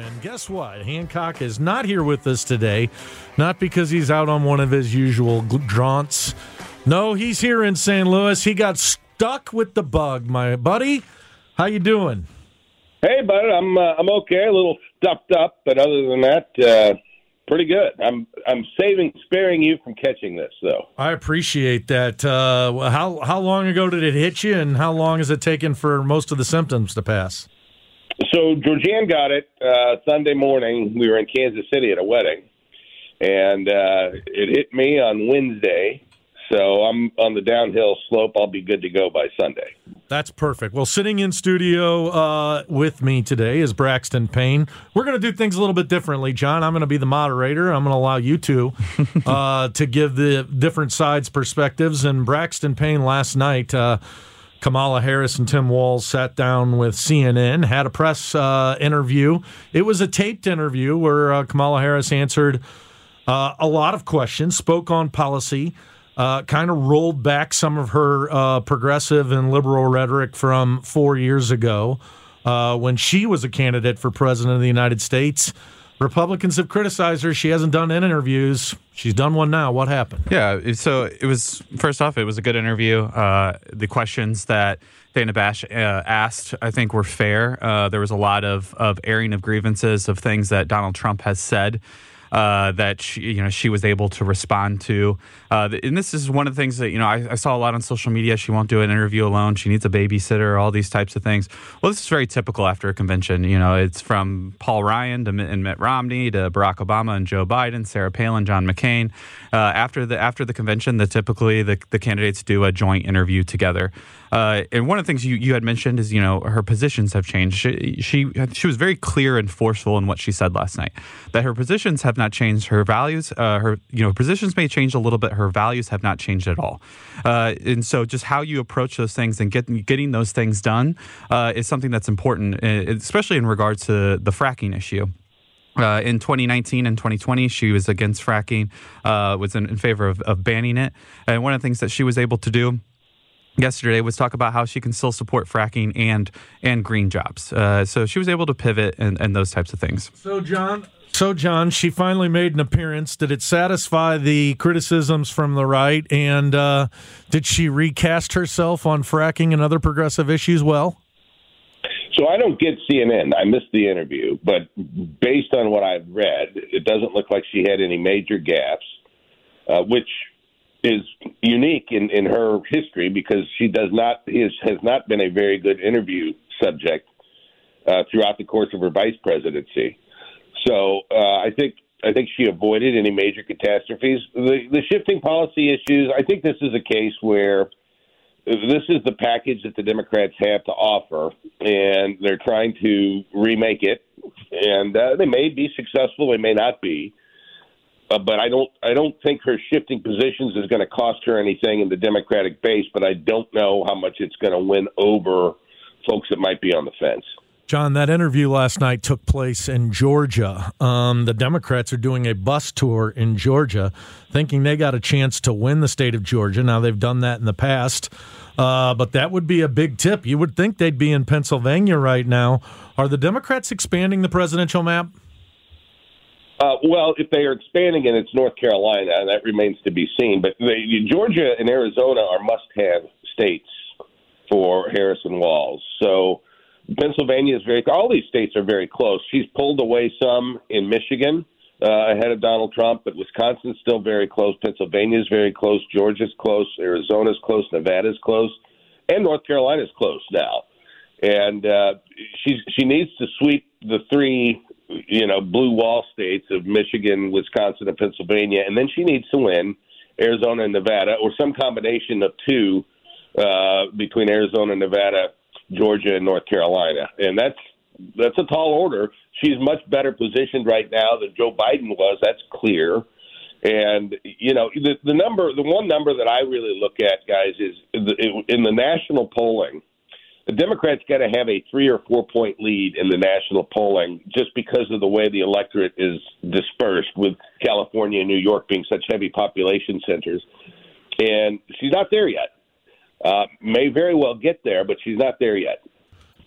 And guess what? Hancock is not here with us today, not because he's out on one of his usual jaunts. No, he's here in St. Louis. He got stuck with the bug, my buddy. How you doing? Hey, bud. I'm okay. A little stuffed up, but other than that, pretty good. I'm sparing you from catching this, though. I appreciate that. How long ago did it hit you, and how long has it taken for most of the symptoms to pass? So Georgianne got it Sunday morning. We were in Kansas City at a wedding, and it hit me on Wednesday. So I'm on the downhill slope. I'll be good to go by Sunday. That's perfect. Well, sitting in studio with me today is Braxton Payne. We're going to do things a little bit differently, John. I'm going to be the moderator. I'm going to allow you two to give the different sides perspectives. And Braxton Payne last night, Kamala Harris and Tim Walz sat down with CNN, had a press interview. It was a taped interview where Kamala Harris answered a lot of questions, spoke on policy, kind of rolled back some of her progressive and liberal rhetoric from 4 years ago when she was a candidate for president of the United States. Republicans have criticized her. She hasn't done any interviews. She's done one now. What happened? Yeah, so it was, first off, it was a good interview. The questions that Dana Bash asked, I think, were fair. There was a lot of airing of grievances of things that Donald Trump has said that she was able to respond to. And this is one of the things that, I saw a lot on social media. She won't do an interview alone. She needs a babysitter, all these types of things. Well, this is very typical after a convention. It's from Paul Ryan and Mitt Romney to Barack Obama and Joe Biden, Sarah Palin, John McCain. After the convention, typically the candidates do a joint interview together. And one of the things you had mentioned is, her positions have changed. She was very clear and forceful in what she said last night, that her positions have not changed. Her values, her positions may change a little bit. Her values have not changed at all. And so just how you approach those things and getting those things done is something that's important, especially in regards to the fracking issue. In 2019 and 2020, she was against fracking, was in favor of banning it. And one of the things that she was able to do yesterday was talk about how she can still support fracking and green jobs. So she was able to pivot and those types of things. So, John, she finally made an appearance. Did it satisfy the criticisms from the right? And did she recast herself on fracking and other progressive issues well? So I don't get CNN. I missed the interview. But based on what I've read, it doesn't look like she had any major gaps, which is unique in her history because she has not been a very good interview subject throughout the course of her vice presidency. So I think she avoided any major catastrophes. The shifting policy issues, I think this is a case where this is the package that the Democrats have to offer, and they're trying to remake it. And they may be successful, they may not be. But I don't think her shifting positions is going to cost her anything in the Democratic base, but I don't know how much it's going to win over folks that might be on the fence. John, that interview last night took place in Georgia. The Democrats are doing a bus tour in Georgia, thinking they got a chance to win the state of Georgia. Now, they've done that in the past, but that would be a big tip. You would think they'd be in Pennsylvania right now. Are the Democrats expanding the presidential map? Well, if they are expanding it, it's North Carolina, and that remains to be seen. But Georgia and Arizona are must-have states for Harris and Walz. So Pennsylvania is all these states are very close. She's pulled away some in Michigan ahead of Donald Trump, but Wisconsin's still very close. Pennsylvania's very close. Georgia's close. Arizona's close. Nevada's close. And North Carolina's close now. And she needs to sweep the three blue wall states of Michigan, Wisconsin, and Pennsylvania, and then she needs to win Arizona and Nevada, or some combination of two between Arizona, Nevada, Georgia, and North Carolina. And that's a tall order. She's much better positioned right now than Joe Biden was. That's clear. And the one number that I really look at, guys, is in the national polling. The Democrats got to have a 3 or 4 point lead in the national polling just because of the way the electorate is dispersed, with California and New York being such heavy population centers. And she's not there yet. May very well get there, but she's not there yet.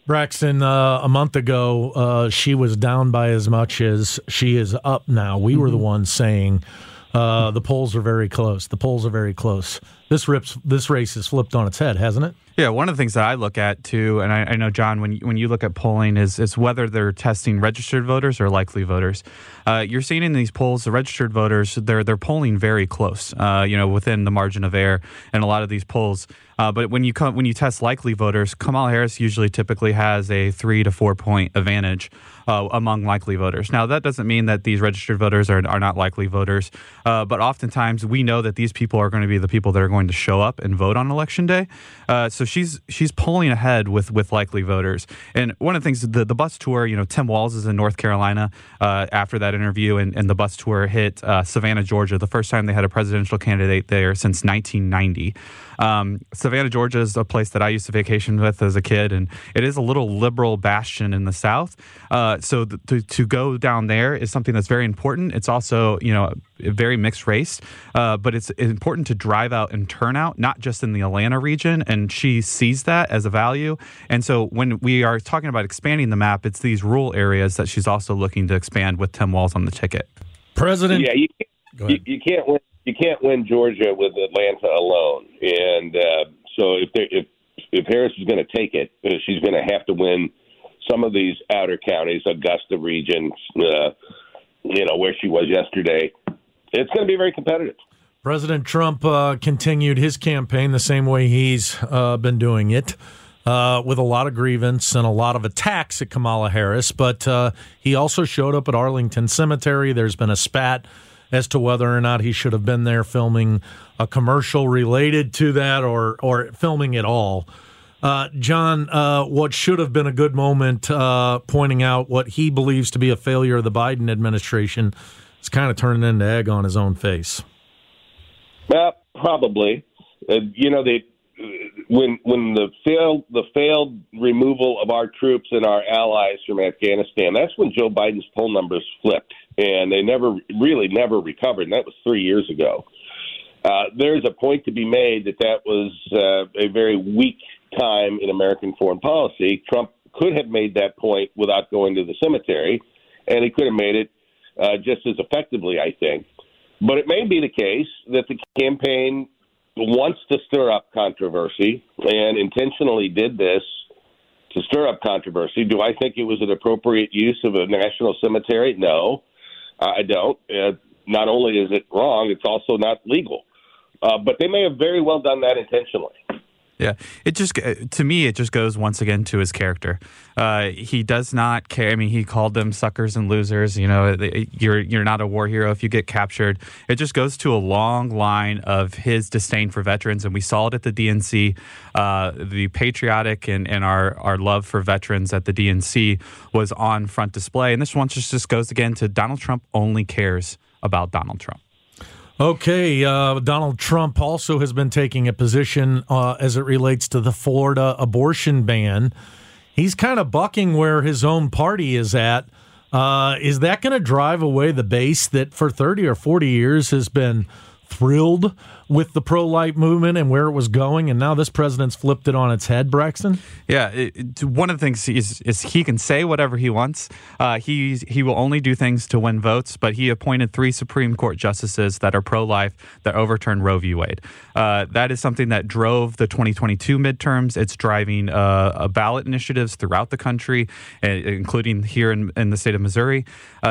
Braxton, a month ago, she was down by as much as she is up now. We were the ones saying the polls are very close. The polls are very close. This race has flipped on its head, hasn't it? Yeah, one of the things that I look at too, and I know, John, when you look at polling, is whether they're testing registered voters or likely voters. You're seeing in these polls, the registered voters, they're polling very close, within the margin of error in a lot of these polls. But when you test likely voters, Kamala Harris typically has a 3 to 4 point advantage among likely voters. Now, that doesn't mean that these registered voters are not likely voters, but oftentimes we know that these people are going to be the people that are going to show up and vote on Election Day. So she's polling ahead with likely voters. And one of the things, the bus tour, Tim Walz is in North Carolina after that interview, and the bus tour hit Savannah, Georgia, the first time they had a presidential candidate there since 1990. Savannah, Georgia is a place that I used to vacation with as a kid, and it is a little liberal bastion in the South. So to go down there is something that's very important. It's also, a very mixed race, but it's important to drive out and turn out, not just in the Atlanta region, and she sees that as a value. And so when we are talking about expanding the map, it's these rural areas that she's also looking to expand with Tim Walz on the ticket. President, yeah, you can't win. You can't win Georgia with Atlanta alone, and so if Harris is going to take it, she's going to have to win some of these outer counties, Augusta region, where she was yesterday. It's going to be very competitive. President Trump continued his campaign the same way he's been doing it, with a lot of grievance and a lot of attacks at Kamala Harris. But he also showed up at Arlington Cemetery. There's been a spat as to whether or not he should have been there filming a commercial related to that or filming at all. John, what should have been a good moment pointing out what he believes to be a failure of the Biden administration is kind of turning into egg on his own face. Well, probably. When the failed removal of our troops and our allies from Afghanistan, that's when Joe Biden's poll numbers flipped, and they never recovered, and that was 3 years ago. There's a point to be made that was a very weak time in American foreign policy. Trump could have made that point without going to the cemetery, and he could have made it just as effectively, I think. But it may be the case that the campaign wants to stir up controversy and intentionally did this to stir up controversy. Do I think it was an appropriate use of a national cemetery? No, I don't. Not only is it wrong, it's also not legal. But they may have very well done that intentionally. Yeah, to me, it just goes once again to his character. He does not care. I mean, he called them suckers and losers. You're not a war hero if you get captured. It just goes to a long line of his disdain for veterans, and we saw it at the DNC. The patriotic and our love for veterans at the DNC was on front display. And this one just goes again to Donald Trump only cares about Donald Trump. Okay, Donald Trump also has been taking a position as it relates to the Florida abortion ban. He's kind of bucking where his own party is at. Is that going to drive away the base that for 30 or 40 years has been thrilled with the pro-life movement and where it was going, and now this president's flipped it on its head, Braxton? Yeah, one of the things is he can say whatever he wants. He will only do things to win votes, but he appointed 3 Supreme Court justices that are pro-life that overturned Roe v. Wade. That is something that drove the 2022 midterms. It's driving ballot initiatives throughout the country, including here in the state of Missouri.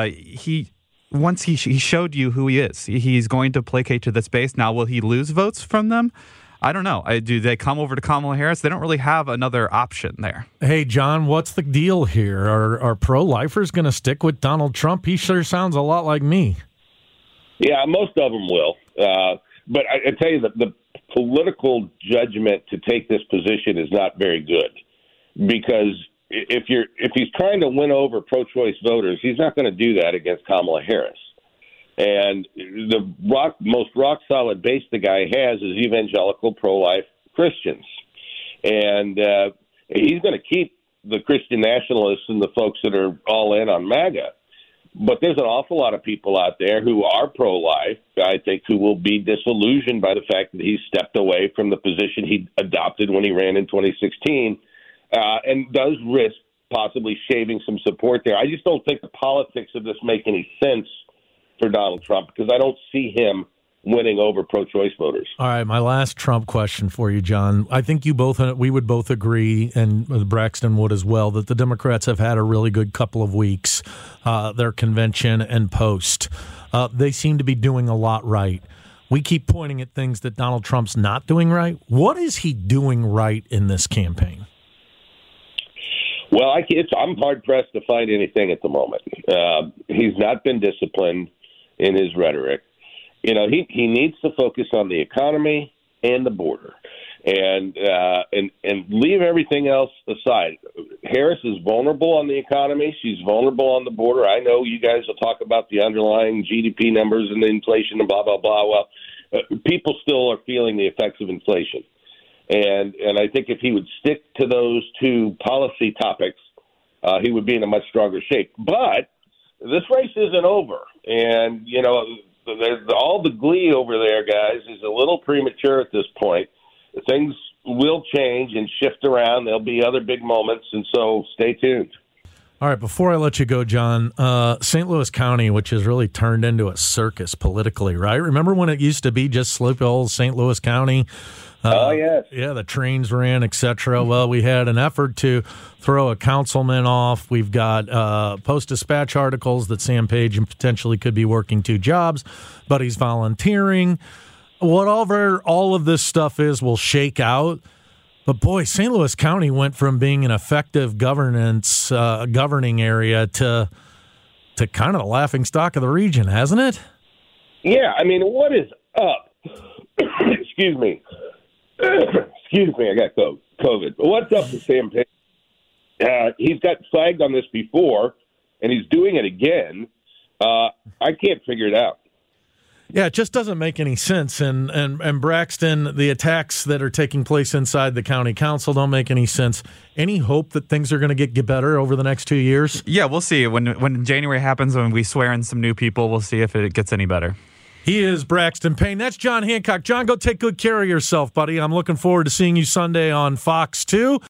Once he showed you who he is, he's going to placate to this base. Now, will he lose votes from them? I don't know. Do they come over to Kamala Harris? They don't really have another option there. Hey, John, what's the deal here? Are pro-lifers going to stick with Donald Trump? He sure sounds a lot like me. Yeah, most of them will. But I tell you that the political judgment to take this position is not very good, because if he's trying to win over pro-choice voters, he's not going to do that against Kamala Harris. And the most rock-solid base the guy has is evangelical pro-life Christians. And he's going to keep the Christian nationalists and the folks that are all in on MAGA. But there's an awful lot of people out there who are pro-life, I think, who will be disillusioned by the fact that he stepped away from the position he adopted when he ran in 2016. and does risk possibly shaving some support there. I just don't think the politics of this make any sense for Donald Trump because I don't see him winning over pro-choice voters. All right, my last Trump question for you, John. I think we would both agree, and Braxton would as well, that the Democrats have had a really good couple of weeks, their convention and post. They seem to be doing a lot right. We keep pointing at things that Donald Trump's not doing right. What is he doing right in this campaign? Well, I'm hard-pressed to find anything at the moment. He's not been disciplined in his rhetoric. He needs to focus on the economy and the border and leave everything else aside. Harris is vulnerable on the economy. She's vulnerable on the border. I know you guys will talk about the underlying GDP numbers and the inflation and blah, blah, blah. Well, people still are feeling the effects of inflation. And I think if he would stick to those two policy topics, he would be in a much stronger shape. But this race isn't over. And, all the glee over there, guys, is a little premature at this point. Things will change and shift around. There'll be other big moments, and so stay tuned. All right, before I let you go, John, St. Louis County, which has really turned into a circus politically, right? Remember when it used to be just sleepy old St. Louis County? Yes. Yeah, the trains ran, et cetera. Well, we had an effort to throw a councilman off. We've got Post-Dispatch articles that Sam Page potentially could be working 2 jobs, but he's volunteering. Whatever all of this stuff is will shake out. But, boy, St. Louis County went from being an effective governing area to kind of the laughingstock of the region, hasn't it? Yeah, I mean, what is up? Excuse me. Excuse me, I got COVID. But what's up with Sam Page? He's got flagged on this before, and he's doing it again. I can't figure it out. Yeah, it just doesn't make any sense. And Braxton, the attacks that are taking place inside the county council don't make any sense. Any hope that things are going to get better over the next 2 years? Yeah, we'll see. When January happens, when we swear in some new people, we'll see if it gets any better. He is Braxton Payne. That's John Hancock. John, go take good care of yourself, buddy. I'm looking forward to seeing you Sunday on Fox 2.